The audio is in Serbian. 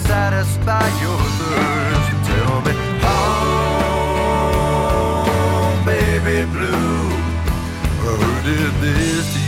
satisfy your thirst. Tell me, oh, baby blue, who did this to you?